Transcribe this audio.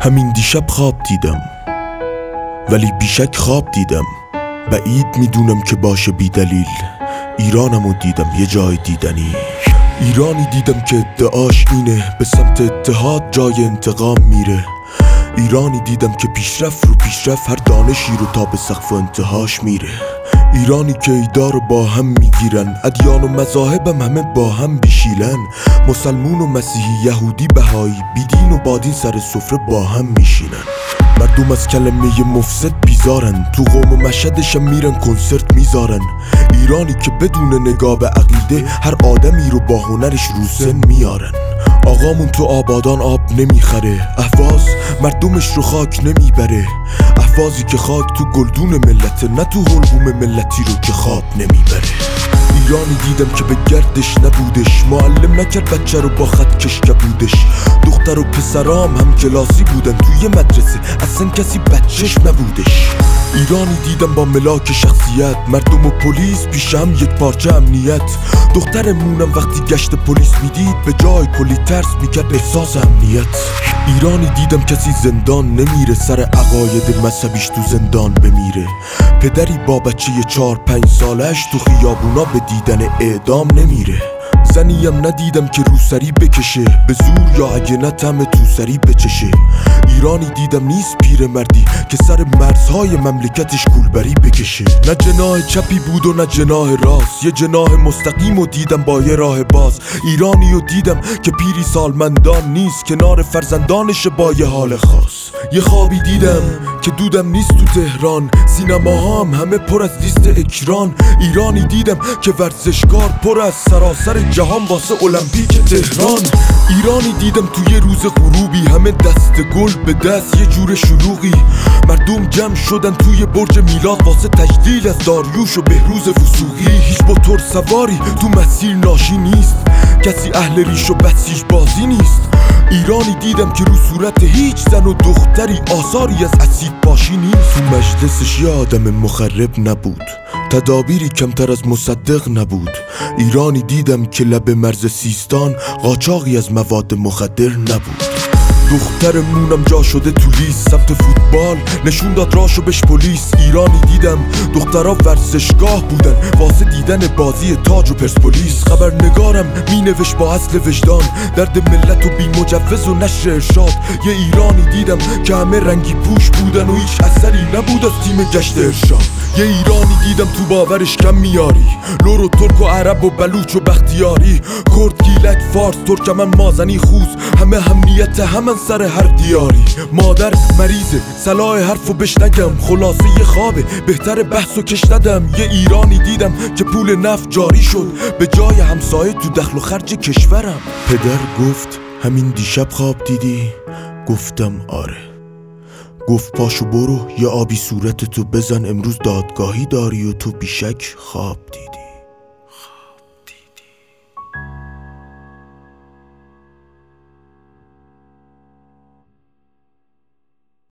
همین دیشب خواب دیدم، ولی بیشک خواب دیدم. بعید میدونم که باشه بی دلیل. ایرانمو دیدم یه جای دیدنی. ایرانی دیدم که ادعاش اینه به سمت اتحاد جای انتقام میره. ایرانی دیدم که پیشرفت رو پیشرفت هر دانشی رو تا به سقف و انتهاش میره. ایرانی که ایدا رو با هم میگیرن، ادیان و مذاهبم همه با هم بیشیلن. مسلمون و مسیحی، یهودی، بهایی، بیدین و بادین سر سفره با هم میشینن. مردم از کلمه مفسد بیزارن، تو قوم و مشهدشم میرن کنسرت میذارن. ایرانی که بدون نگاه به عقیده هر آدمی رو با هنرش رو سن میارن. آقامون تو آبادان آب نمیخره، اهواز مردمش رو خاک نمیبره. اهوازی که خاک تو گلدون ملته، نه تو حلقوم ملتی رو که خواب نمیبره. ایرانی دیدم که به گردش نبودش، معلم نکرد بچه رو با خط کش کبودش. دختر و پسرام هم کلاسی بودن توی مدرسه، اصلا کسی بچهش نبودش. ایرانی دیدم با ملاک شخصیت، مردم و پلیس پیش هم یک پارچه امنیت. دخترمونم وقتی گشت پلیس میدید به جای کلی ترس میکرد احساس امنیت. ایرانی دیدم کسی زندان نمیره، سر عقاید مذهبیش تو زندان بمیره. پدری با بچه 4-5 سالش تو خیابونا به دیدن اعدام نمیره. زنیم ندیدم که روسری بکشه به زور، یا اگه نه طعم توسری بچشه. ایرانی دیدم نیست پیر مردی که سر مرزهای مملکتش کولبری بکشه. نه جناح چپی بود و نه جناح راست، یه جناح مستقیم و دیدم با یه راه باز. ایرانی رو دیدم که پیری سالمندان نیست، کنار فرزندانش با یه حال خاص. یه خوابی دیدم که دودم نیست تو تهران، سینماهام همه پر از لیست اکران. ایرانی دیدم که ورزشکار پر از سراسر جهان واسه المپیک تهران. ایرانی دیدم توی روز غروبی همه دست گل به دست یه جور شلوغی. مردم جمع شدن توی برج میلاد واسه تجلیل از داریوش و بهروز وثوقی. هیچ موتور سواری تو مسیر ناشی نیست، کسی اهل ریش و بسیج بازی نیست. ایرانی دیدم که رو صورت هیچ زن و دختری آثاری از اسید باشی نیست. تو مجلسش یه آدم مخرب نبود، تدابیری کمتر از مصدق نبود. ایرانی دیدم که لب مرز سیستان قاچاقی از مواد مخدر نبود. دخترمونم جا شده تو لیست، سمت فوتبال نشون داد راشو بهش پلیس. ایرانی دیدم دخترها ورزشگاه بودن واسه دیدن بازی تاج و پرسپولیس. خبرنگارم می نوشت با اصل وجدان، درد ملت و بی مجوز و نشر ارشاد. یه ایرانی دیدم که همه رنگی پوش بودن و هیچ اثری نبود از تیم گشت ارشاد. یه ایرانی دیدم تو باورش کم میاری، لور و ترک و عرب و بلوچ و بختیاری. کرد، گیلک، فارس، ترکمن، مازنی، خوز، همه همنیت همن سر هر دیاری. مادر مریضه صلاح حرفو بش نگم، خلاصه یه خوابه بهتر بحثو کش ندم. یه ایرانی دیدم که پول نفت جاری شد به جای همسایه تو دخل و خرج کشورم. پدر گفت همین دیشب خواب دیدی؟ گفتم آره. گفت پاشو برو یه آبی صورتتو بزن، امروز دادگاهی داری و تو بیشک خواب دیدی.